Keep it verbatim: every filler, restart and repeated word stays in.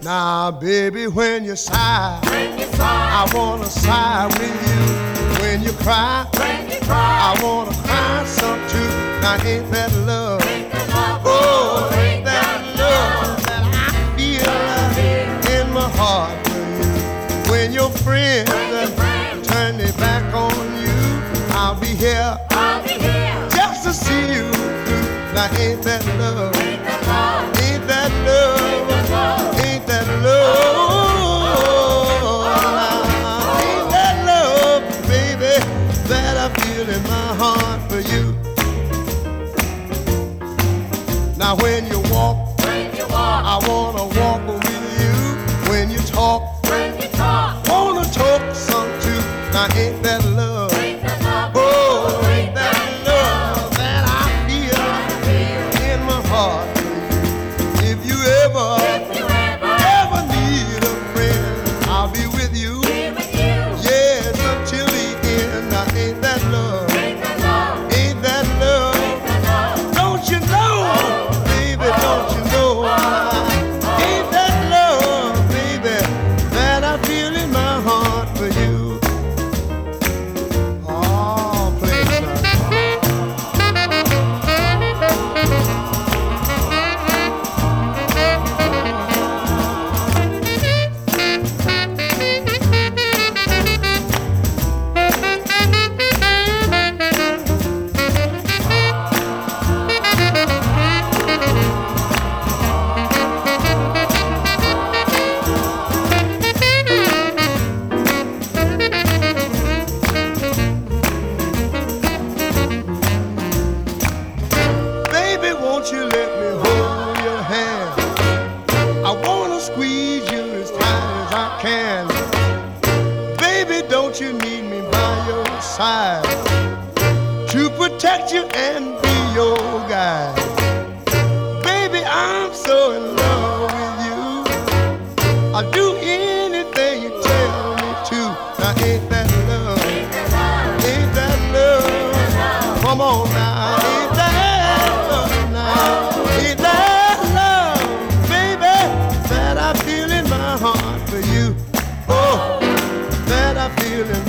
Now, baby, when you sigh, when you sigh, I wanna sigh with you. When you cry, when you cry, I wanna cry some too. Now, ain't that love? ain't that love? Oh, ain't that love that I feel in my heart for you? When your friends When your friends turn their back on you, I'll be here I'll be here. just to see you through. Now, ain't that love? Ain't that love? Ain't that love? Ain't that love? Ain't that love? Now, ain't that love, baby, that I feel in my heart for you? Now, when you walk, When you walk, I wanna walk with you. When you talk, when you talk, wanna talk some too. Now, ain't that love? ain't that love? Oh, ain't that love that I feel feel. in my heart for you? If you ever, If you ever ever need a friend, I'll be with you. be with you, Yes, until the end. Now, ain't that love? ain't that love? Ain't that love? Ain't that love? Don't you know, baby? Don't you know? Ain't that love, baby, that I feel in my heart for you? Oh, play it, son. Baby, won't you let me hold your hand? I wanna squeeze you as tight as I can. Baby, don't you need me by your side to protect you and be your guide? Baby, I'm so in love with you. I'll do anything you tell me to. Now, ain't that love? Ain't that love? Ain't that love? Come on now, ain't that love now? Ain't that love, baby, that I feel in my heart for you? Oh, that I feel in